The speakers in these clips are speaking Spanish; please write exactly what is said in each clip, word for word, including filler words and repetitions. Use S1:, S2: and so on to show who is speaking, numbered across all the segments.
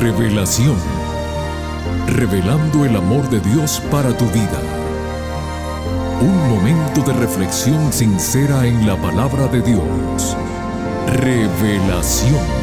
S1: Revelación. Revelando el amor de Dios para tu vida. Un momento de reflexión sincera en la palabra de Dios. Revelación.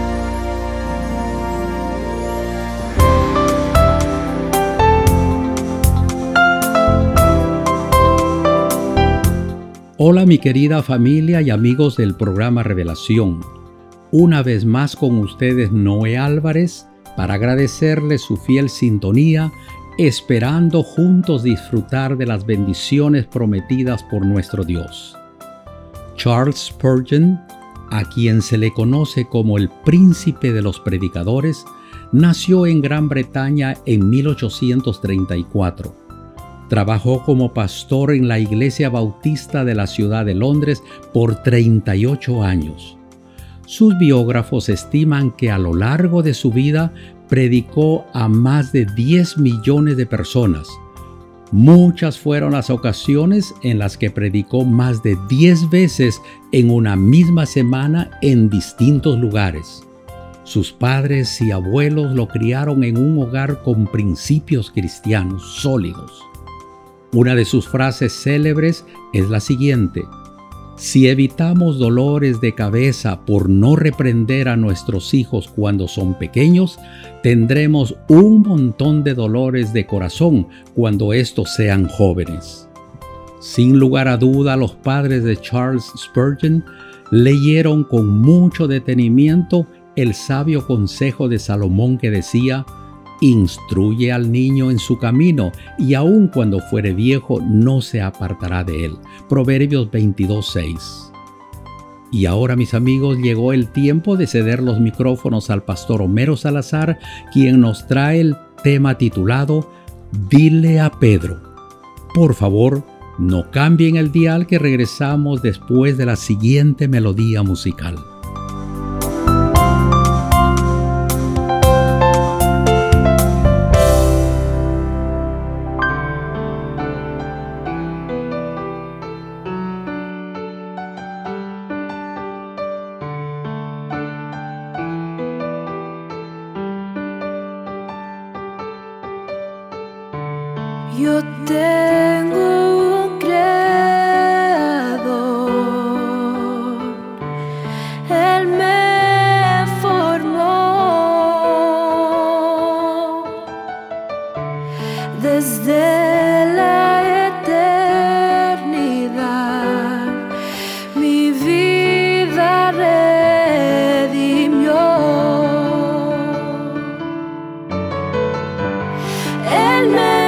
S2: Hola mi querida familia y amigos del programa Revelación. Una vez más con ustedes Noé Álvarez para agradecerles su fiel sintonía, esperando juntos disfrutar de las bendiciones prometidas por nuestro Dios. Charles Spurgeon, a quien se le conoce como el príncipe de los predicadores, nació en Gran Bretaña en mil ochocientos treinta y cuatro. Trabajó como pastor en la Iglesia Bautista de la ciudad de Londres por treinta y ocho años. Sus biógrafos estiman que a lo largo de su vida predicó a más de diez millones de personas. Muchas fueron las ocasiones en las que predicó más de diez veces en una misma semana en distintos lugares. Sus padres y abuelos lo criaron en un hogar con principios cristianos sólidos. Una de sus frases célebres es la siguiente: si evitamos dolores de cabeza por no reprender a nuestros hijos cuando son pequeños, tendremos un montón de dolores de corazón cuando estos sean jóvenes. Sin lugar a duda, los padres de Charles Spurgeon leyeron con mucho detenimiento el sabio consejo de Salomón que decía: instruye al niño en su camino, y aun cuando fuere viejo no se apartará de él. Proverbios veintidós seis. Y ahora, mis amigos, llegó el tiempo de ceder los micrófonos al pastor Homero Salazar, quien nos trae el tema titulado Dile a Pedro. Por favor, no cambien el dial, que regresamos después de la siguiente melodía musical.
S3: Yo tengo un creador, Él me formó desde la eternidad, mi vida redimió. Él me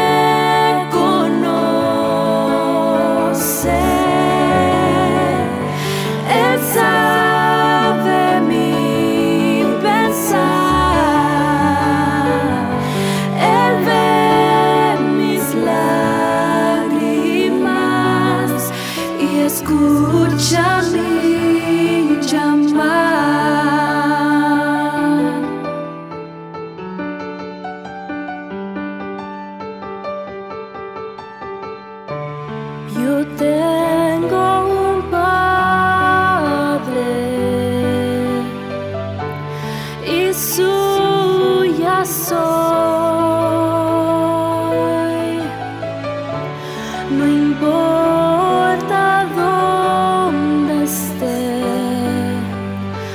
S3: escucha mi llamar. Yo tengo un padre y suya soy. No importa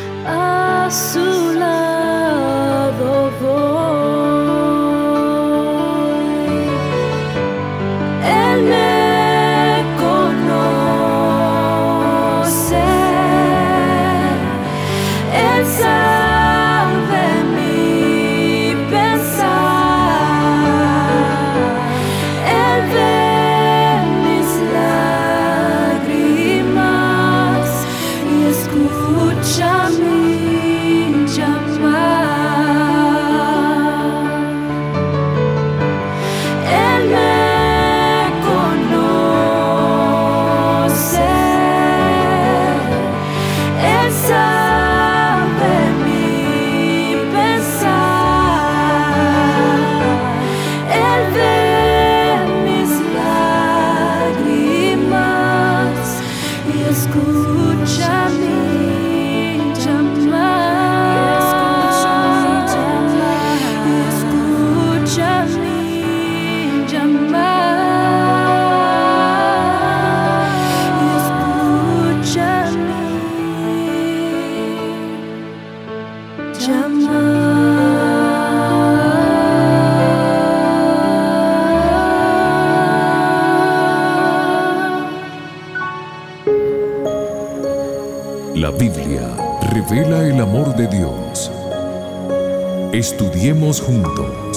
S1: La Biblia revela el amor de Dios. Estudiemos juntos.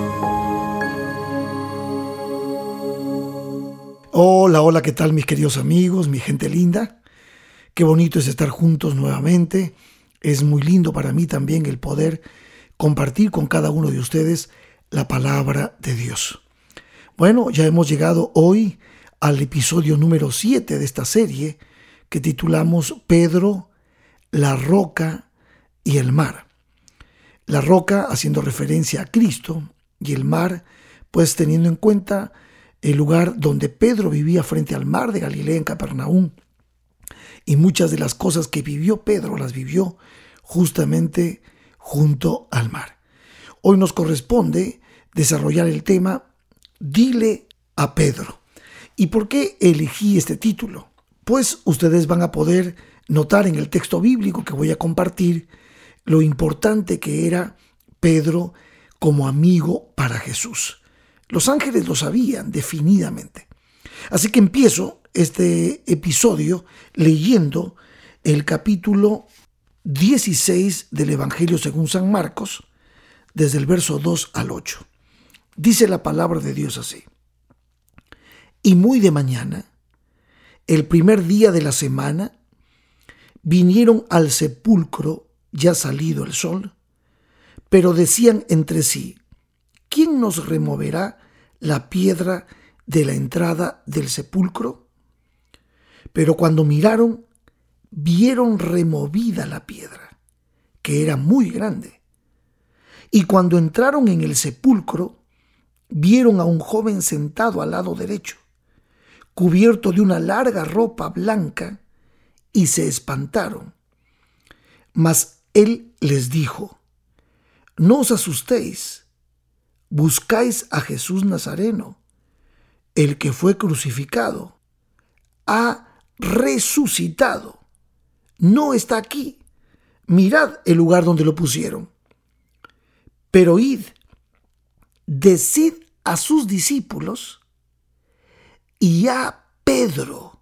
S4: Hola, hola, ¿qué tal mis queridos amigos, mi gente linda? Qué bonito es estar juntos nuevamente. Es muy lindo para mí también el poder compartir con cada uno de ustedes la palabra de Dios. Bueno, ya hemos llegado hoy al episodio número siete de esta serie que titulamos Pedro, la roca y el mar. La roca haciendo referencia a Cristo y el mar, pues teniendo en cuenta el lugar donde Pedro vivía frente al mar de Galilea en Capernaum. Y muchas de las cosas que vivió Pedro las vivió justamente junto al mar. Hoy nos corresponde desarrollar el tema Dile a Pedro. ¿Y por qué elegí este título? Pues ustedes van a poder notar en el texto bíblico que voy a compartir lo importante que era Pedro como amigo para Jesús. Los ángeles lo sabían definidamente. Así que empiezo este episodio leyendo el capítulo dieciséis del Evangelio según San Marcos, desde el verso dos al ocho. Dice la palabra de Dios así: Y muy de mañana, el primer día de la semana, vinieron al sepulcro ya salido el sol, pero decían entre sí: ¿quién nos removerá la piedra de la entrada del sepulcro? Pero cuando miraron, vieron removida la piedra, que era muy grande. Y cuando entraron en el sepulcro, vieron a un joven sentado al lado derecho, cubierto de una larga ropa blanca, y se espantaron. Mas él les dijo: no os asustéis, buscáis a Jesús Nazareno, el que fue crucificado. Ha resucitado, no está aquí. Mirad el lugar donde lo pusieron. Pero id, decid a sus discípulos y a Pedro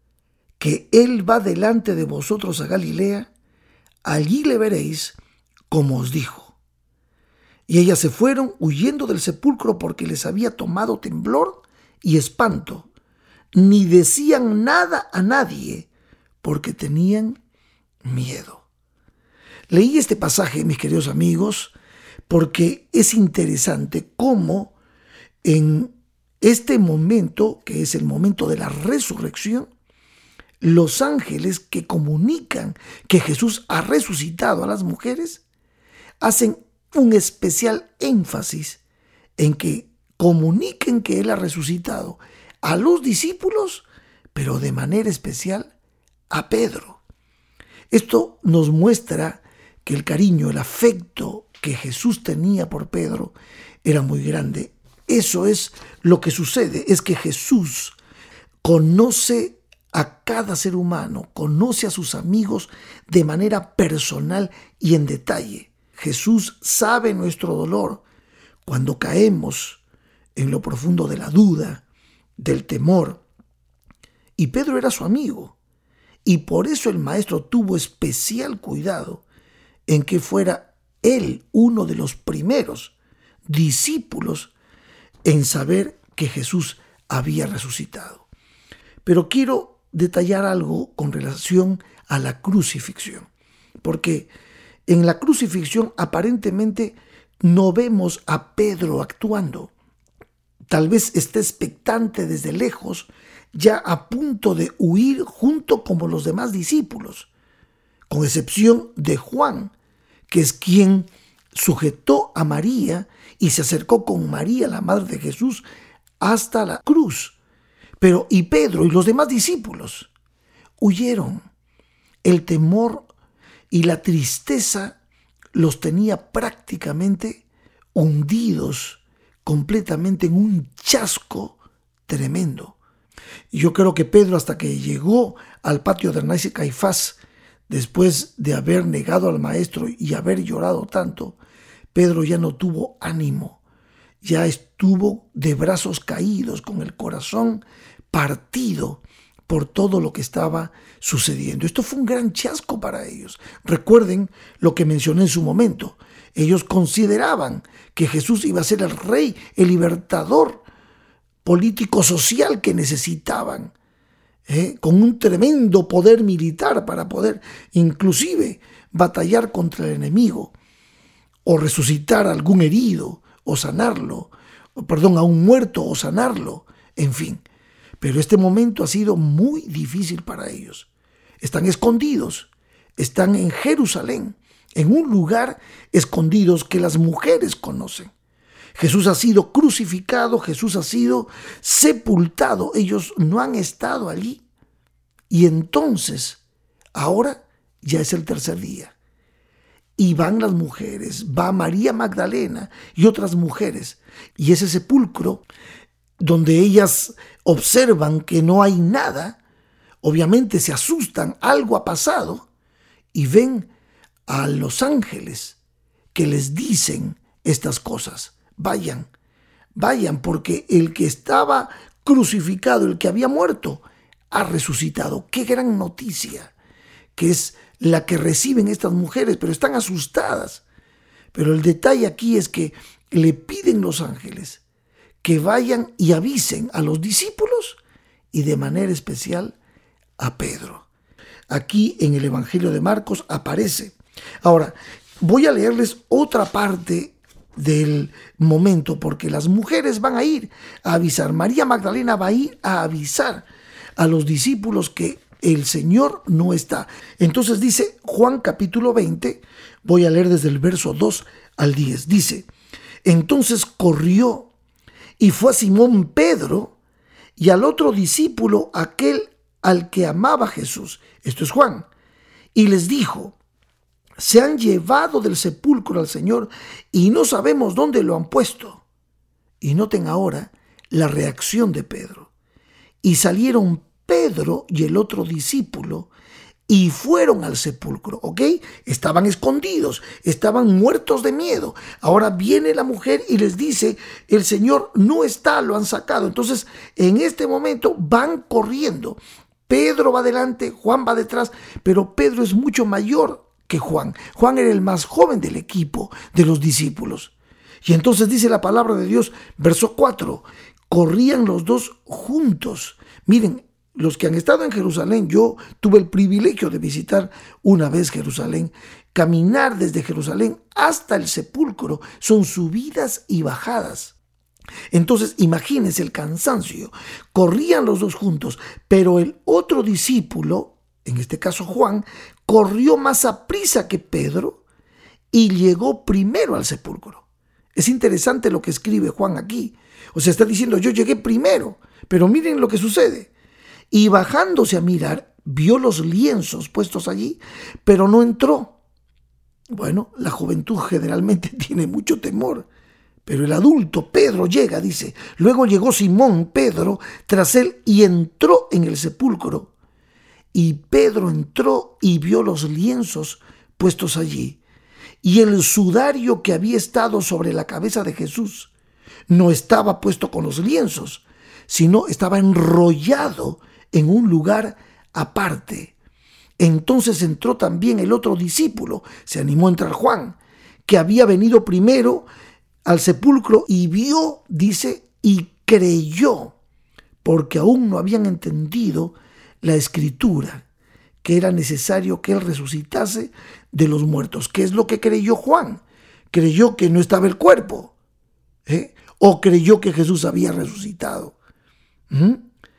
S4: que él va delante de vosotros a Galilea, allí le veréis como os dijo. Y ellas se fueron huyendo del sepulcro porque les había tomado temblor y espanto, ni decían nada a nadie porque tenían miedo. Leí este pasaje, mis queridos amigos, porque es interesante cómo en este momento, que es el momento de la resurrección, los ángeles que comunican que Jesús ha resucitado a las mujeres hacen un especial énfasis en que comuniquen que Él ha resucitado a los discípulos, pero de manera especial a Pedro. Esto nos muestra que el cariño, el afecto que Jesús tenía por Pedro era muy grande. Eso es lo que sucede, es que Jesús conoce a cada ser humano, conoce a sus amigos de manera personal y en detalle. Jesús sabe nuestro dolor cuando caemos en lo profundo de la duda, del temor. Y Pedro era su amigo, y por eso el maestro tuvo especial cuidado en que fuera él uno de los primeros discípulos en saber que Jesús había resucitado. Pero quiero detallar algo con relación a la crucifixión, porque en la crucifixión aparentemente no vemos a Pedro actuando. Tal vez esté expectante desde lejos, ya a punto de huir junto como los demás discípulos, con excepción de Juan, que es quien sujetó a María y se acercó con María, la madre de Jesús, hasta la cruz. Pero y Pedro y los demás discípulos huyeron. El temor y la tristeza los tenía prácticamente hundidos completamente en un chasco tremendo. Yo creo que Pedro, hasta que llegó al patio de Anás y Caifás, después de haber negado al maestro y haber llorado tanto, Pedro ya no tuvo ánimo, ya estuvo de brazos caídos, con el corazón partido por todo lo que estaba sucediendo. Esto fue un gran chasco para ellos. Recuerden lo que mencioné en su momento. Ellos consideraban que Jesús iba a ser el rey, el libertador político-social que necesitaban, ¿eh? con un tremendo poder militar para poder inclusive batallar contra el enemigo, o resucitar a algún herido, o sanarlo, o, perdón, a un muerto, o sanarlo, en fin. Pero este momento ha sido muy difícil para ellos. Están escondidos, están en Jerusalén, en un lugar escondidos que las mujeres conocen. Jesús ha sido crucificado, Jesús ha sido sepultado. Ellos no han estado allí. Y entonces, ahora ya es el tercer día. Y van las mujeres, va María Magdalena y otras mujeres. Y ese sepulcro, donde ellas observan que no hay nada, obviamente se asustan, algo ha pasado, y ven a los ángeles que les dicen estas cosas. Vayan, vayan, porque el que estaba crucificado, el que había muerto, ha resucitado. Qué gran noticia, que es la que reciben estas mujeres, pero están asustadas. Pero el detalle aquí es que le piden los ángeles que vayan y avisen a los discípulos y de manera especial a Pedro. Aquí en el Evangelio de Marcos aparece. Ahora, voy a leerles otra parte del momento, porque las mujeres van a ir a avisar. María Magdalena va a ir a avisar a los discípulos que el Señor no está. Entonces dice Juan capítulo veinte, voy a leer desde el verso dos al diez. Dice: entonces corrió y fue a Simón Pedro y al otro discípulo, aquel al que amaba Jesús. Esto es Juan. Y les dijo: se han llevado del sepulcro al Señor y no sabemos dónde lo han puesto. Y noten ahora la reacción de Pedro. Y salieron Pedro y el otro discípulo y fueron al sepulcro, ¿ok? Estaban escondidos, estaban muertos de miedo. Ahora viene la mujer y les dice: el Señor no está, lo han sacado. Entonces, en este momento van corriendo. Pedro va adelante, Juan va detrás, pero Pedro es mucho mayor que Juan. Juan era el más joven del equipo de los discípulos. Y entonces dice la palabra de Dios, verso cuatro, corrían los dos juntos. Miren, los que han estado en Jerusalén, yo tuve el privilegio de visitar una vez Jerusalén. Caminar desde Jerusalén hasta el sepulcro son subidas y bajadas. Entonces imagínense el cansancio. Corrían los dos juntos, pero el otro discípulo, en este caso Juan, corrió más aprisa que Pedro y llegó primero al sepulcro. Es interesante lo que escribe Juan aquí. O sea, está diciendo: yo llegué primero, pero miren lo que sucede. Y bajándose a mirar, vio los lienzos puestos allí, pero no entró. Bueno, la juventud generalmente tiene mucho temor, pero el adulto Pedro llega, dice. Luego llegó Simón Pedro tras él y entró en el sepulcro. Y Pedro entró y vio los lienzos puestos allí, y el sudario que había estado sobre la cabeza de Jesús no estaba puesto con los lienzos, sino estaba enrollado en un lugar aparte. Entonces entró también el otro discípulo, se animó a entrar Juan, que había venido primero al sepulcro y vio, dice, y creyó, porque aún no habían entendido la escritura, que era necesario que él resucitase de los muertos. ¿Qué es lo que creyó Juan? Creyó que no estaba el cuerpo, ¿eh? o creyó que Jesús había resucitado. ¿Mm?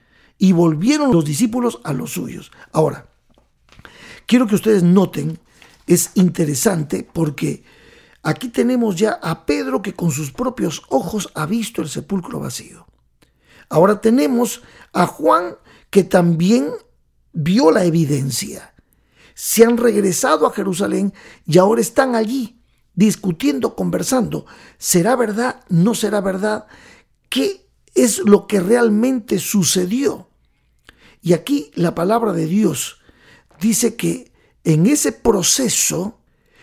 S4: Y volvieron los discípulos a los suyos. Ahora, quiero que ustedes noten, es interesante porque aquí tenemos ya a Pedro que con sus propios ojos ha visto el sepulcro vacío. Ahora tenemos a Juan que también vio la evidencia. Se han regresado a Jerusalén y ahora están allí discutiendo, conversando. ¿Será verdad? ¿No será verdad? ¿Qué es lo que realmente sucedió? Y aquí la palabra de Dios dice que en ese proceso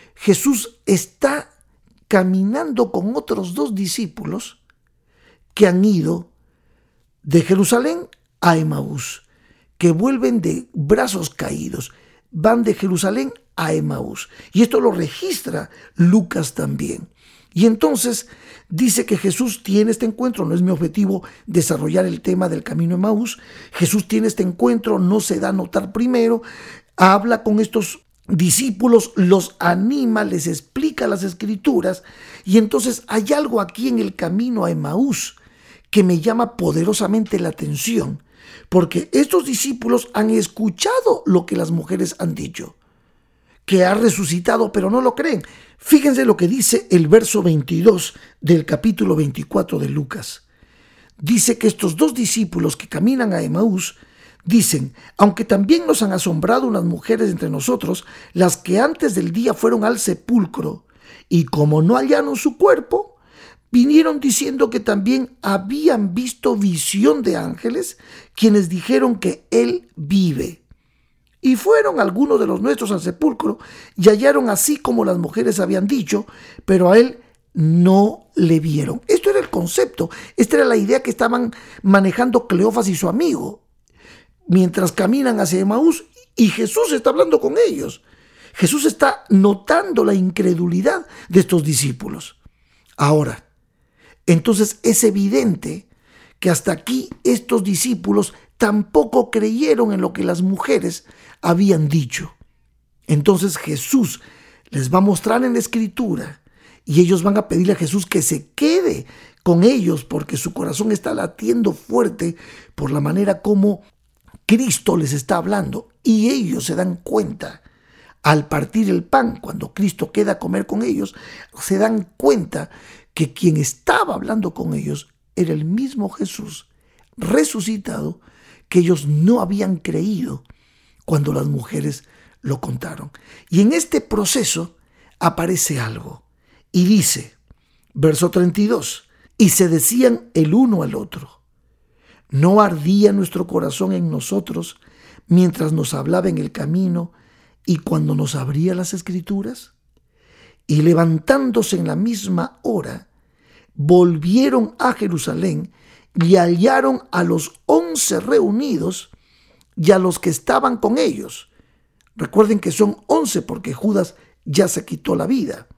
S4: Jesús está caminando con otros dos discípulos que han ido de Jerusalén a Emaús, que vuelven de brazos caídos. Van de Jerusalén a Emaús. Y esto lo registra Lucas también. Y entonces dice que Jesús tiene este encuentro. No es mi objetivo desarrollar el tema del camino a Emaús. Jesús tiene este encuentro, no se da a notar primero. Habla con estos discípulos, los anima, les explica las escrituras. Y entonces hay algo aquí en el camino a Emaús que me llama poderosamente la atención. Porque estos discípulos han escuchado lo que las mujeres han dicho, que ha resucitado, pero no lo creen. Fíjense lo que dice el verso veintidós del capítulo veinticuatro de Lucas. Dice que estos dos discípulos que caminan a Emaús dicen: aunque también nos han asombrado unas mujeres entre nosotros, las que antes del día fueron al sepulcro, y como no hallaron su cuerpo, vinieron diciendo que también habían visto visión de ángeles, quienes dijeron que él vive. Y fueron algunos de los nuestros al sepulcro y hallaron así como las mujeres habían dicho, pero a él no le vieron. Esto era el concepto, esta era la idea que estaban manejando Cleofas y su amigo, mientras caminan hacia Emaús, y Jesús está hablando con ellos. Jesús está notando la incredulidad de estos discípulos. Ahora, entonces es evidente que hasta aquí estos discípulos tampoco creyeron en lo que las mujeres habían dicho. Entonces Jesús les va a mostrar en la escritura y ellos van a pedirle a Jesús que se quede con ellos porque su corazón está latiendo fuerte por la manera como Cristo les está hablando. Y ellos se dan cuenta al partir el pan, cuando Cristo queda a comer con ellos, se dan cuenta que quien estaba hablando con ellos era el mismo Jesús resucitado, que ellos no habían creído cuando las mujeres lo contaron. Y en este proceso aparece algo y dice, verso treinta y dos, y se decían el uno al otro: ¿no ardía nuestro corazón en nosotros mientras nos hablaba en el camino y cuando nos abría las escrituras? Y levantándose en la misma hora, volvieron a Jerusalén y hallaron a los once reunidos y a los que estaban con ellos. Recuerden que son once porque Judas ya se quitó la vida.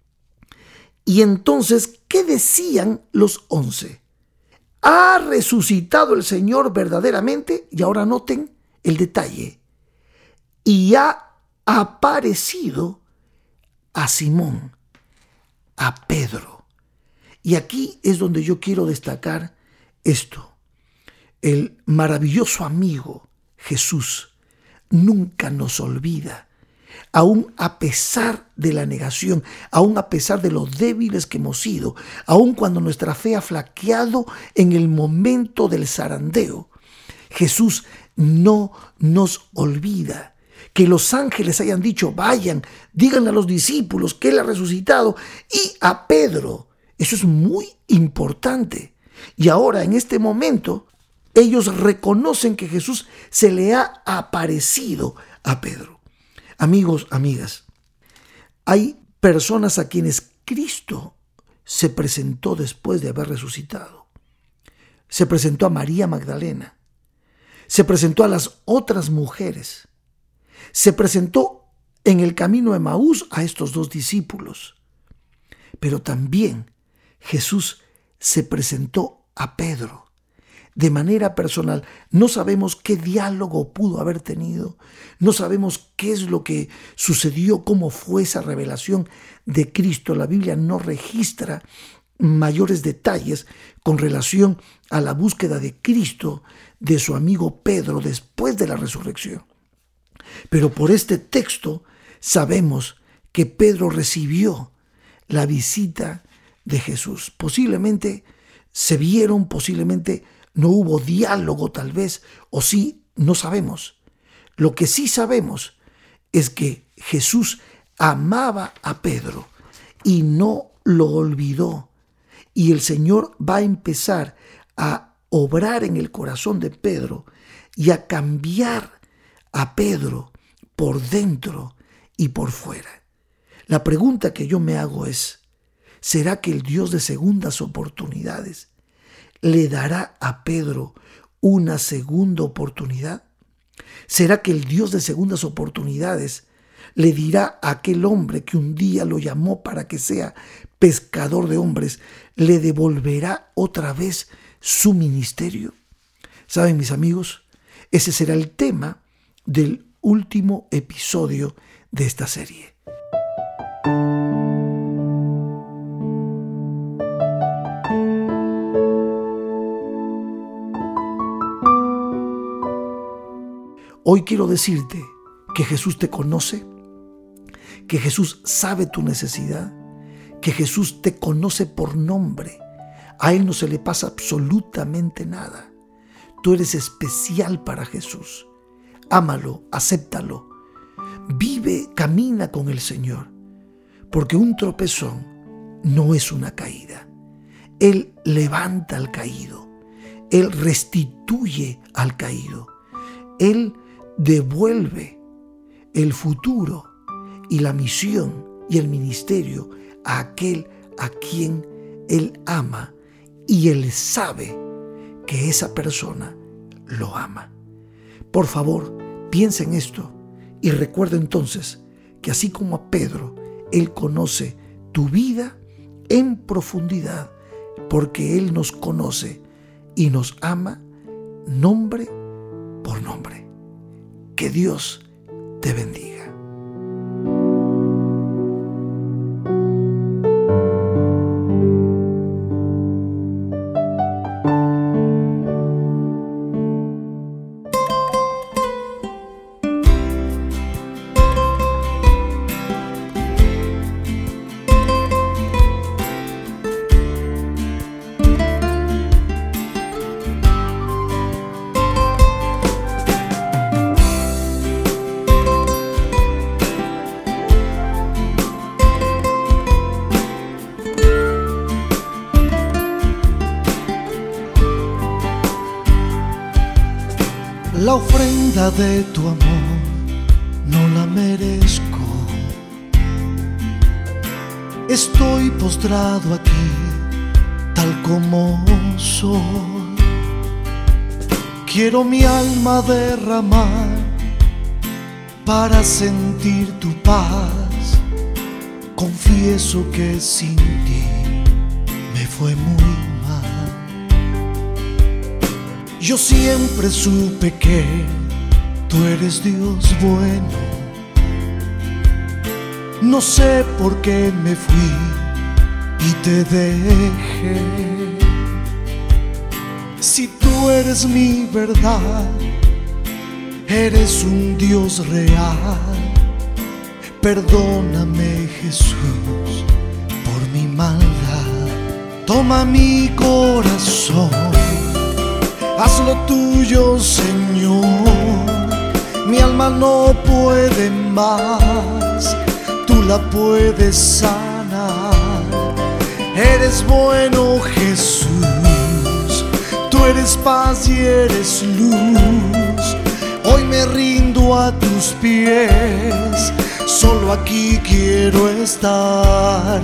S4: Y entonces, ¿qué decían los once? ¿Ha resucitado el Señor verdaderamente? Y ahora noten el detalle. Y ha aparecido a Simón, a Pedro. Y aquí es donde yo quiero destacar esto. El maravilloso amigo Jesús nunca nos olvida, aún a pesar de la negación, aún a pesar de lo débiles que hemos sido, aún cuando nuestra fe ha flaqueado en el momento del zarandeo. Jesús no nos olvida. Que los ángeles hayan dicho, vayan, díganle a los discípulos que Él ha resucitado, y a Pedro. Eso es muy importante. Y ahora, en este momento, ellos reconocen que Jesús se le ha aparecido a Pedro. Amigos, amigas, hay personas a quienes Cristo se presentó después de haber resucitado. Se presentó a María Magdalena. Se presentó a las otras mujeres. Se presentó en el camino a Emaús a estos dos discípulos. Pero también Jesús se presentó a Pedro de manera personal. No sabemos qué diálogo pudo haber tenido. No sabemos qué es lo que sucedió, cómo fue esa revelación de Cristo. La Biblia no registra mayores detalles con relación a la búsqueda de Cristo de su amigo Pedro después de la resurrección. Pero por este texto sabemos que Pedro recibió la visita de Jesús. Posiblemente se vieron, posiblemente no hubo diálogo tal vez, o sí, no sabemos. Lo que sí sabemos es que Jesús amaba a Pedro y no lo olvidó. Y el Señor va a empezar a obrar en el corazón de Pedro y a cambiar a Pedro por dentro y por fuera. La pregunta que yo me hago es, ¿será que el Dios de segundas oportunidades le dará a Pedro una segunda oportunidad? ¿Será que el Dios de segundas oportunidades le dirá a aquel hombre que un día lo llamó para que sea pescador de hombres, le devolverá otra vez su ministerio? ¿Saben, mis amigos? Ese será el tema del último episodio de esta serie. Hoy quiero decirte que Jesús te conoce, que Jesús sabe tu necesidad, que Jesús te conoce por nombre. A Él no se le pasa absolutamente nada. Tú eres especial para Jesús. Ámalo, acéptalo. Vive, camina con el Señor, porque un tropezón no es una caída. Él levanta al caído. Él restituye al caído. Él devuelve el futuro y la misión y el ministerio a aquel a quien Él ama, y Él sabe que esa persona lo ama. Por favor, piensa en esto y recuerda entonces que así como a Pedro, Él conoce tu vida en profundidad, porque Él nos conoce y nos ama nombre por nombre. Que Dios te bendiga.
S5: La ofrenda de tu amor no la merezco. Estoy postrado aquí, tal como soy. Quiero mi alma derramar para sentir tu paz. Confieso que sin ti me fue muy mal. Yo siempre supe que tú eres Dios bueno. No sé por qué me fui y te dejé. Si tú eres mi verdad, eres un Dios real. Perdóname, Jesús, por mi maldad. Toma mi corazón, hazlo tuyo, Señor. Mi alma no puede más, tú la puedes sanar. Eres bueno, Jesús, tú eres paz y eres luz. Hoy me rindo a tus pies, solo aquí quiero estar.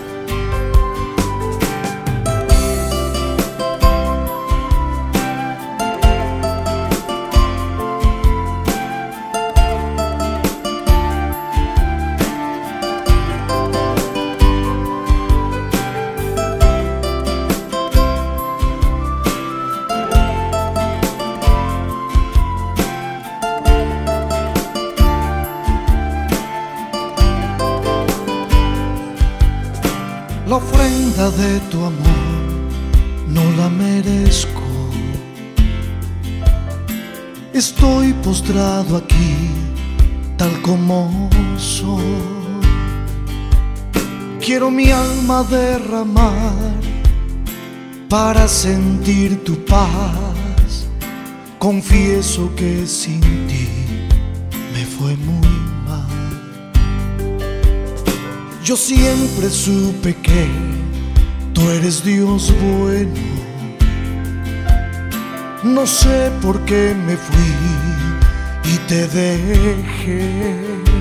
S5: La ofrenda de tu amor no la merezco. Estoy postrado aquí, tal como soy. Quiero mi alma derramar para sentir tu paz. Confieso que sin ti me fue muy mal. Yo siempre supe que tú eres Dios bueno. No sé por qué me fui y te dejé.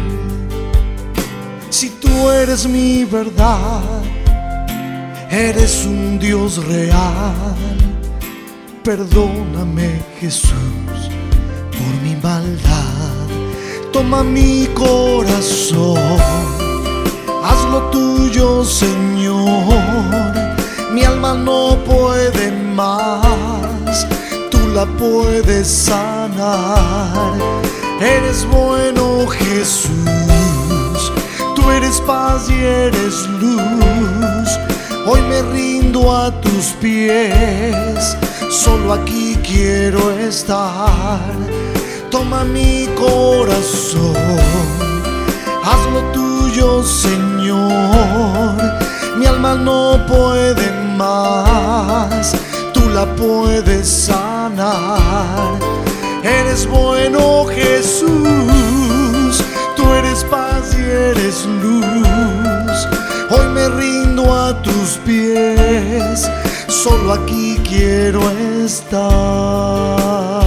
S5: Si tú eres mi verdad, eres un Dios real. Perdóname, Jesús, por mi mal. maldad. Toma mi corazón, hazlo tuyo, Señor. Mi alma no puede más, tú la puedes sanar. Eres bueno, Jesús, tú eres paz y eres luz. Hoy me rindo a tus pies, solo aquí quiero estar. Toma mi corazón, hazlo tuyo, Señor. Mi alma no puede más, tú la puedes sanar. Eres bueno, Jesús, tú eres paz y eres luz. Hoy me rindo a tus pies, solo aquí quiero estar.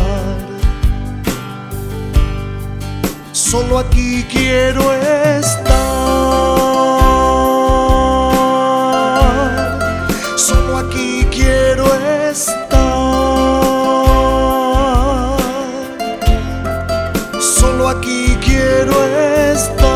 S5: Solo aquí quiero estar. Solo aquí quiero estar. Solo aquí quiero estar.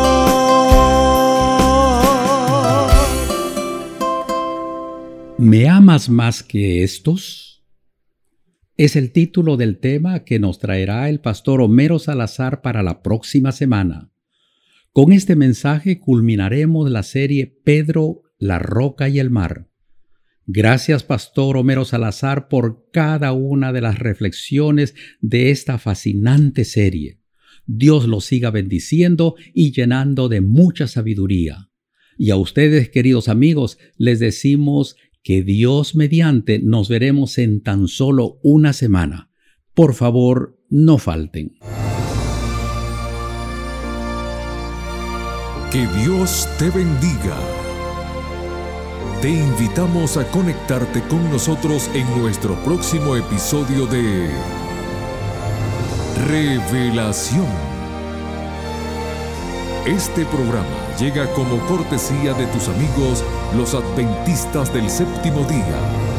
S2: ¿Me amas más que estos? Es el título del tema que nos traerá el pastor Homero Salazar para la próxima semana. Con este mensaje culminaremos la serie Pedro, la roca y el mar. Gracias, pastor Homero Salazar, por cada una de las reflexiones de esta fascinante serie. Dios los siga bendiciendo y llenando de mucha sabiduría. Y a ustedes, queridos amigos, les decimos que Dios mediante nos veremos en tan solo una semana. Por favor, no falten.
S1: Que Dios te bendiga. Te invitamos a conectarte con nosotros en nuestro próximo episodio de Revelación. Este programa llega como cortesía de tus amigos los adventistas del séptimo día.